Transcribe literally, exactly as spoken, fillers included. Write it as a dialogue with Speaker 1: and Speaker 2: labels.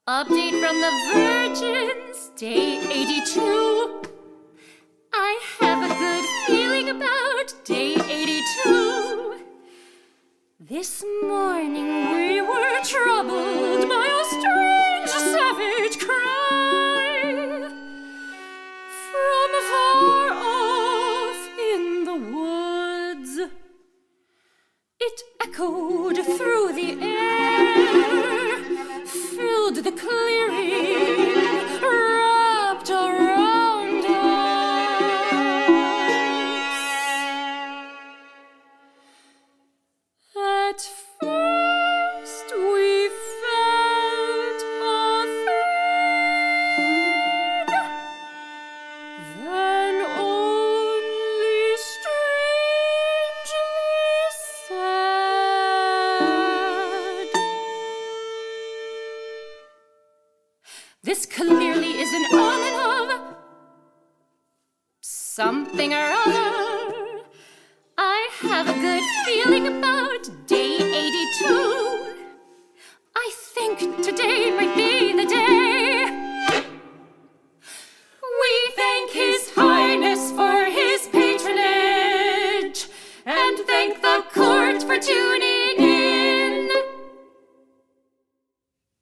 Speaker 1: Update from the Virgins, day eighty-two. I have a good feeling about day eighty-two. This morning we were troubled by a strange savage cry from far off in the woods. It echoed through the air, filled the clearing, wrapped around us. At first we felt a thing, then only strangely sad. This clearly is an omen of something or other. I have a good feeling about day eighty-two. I think today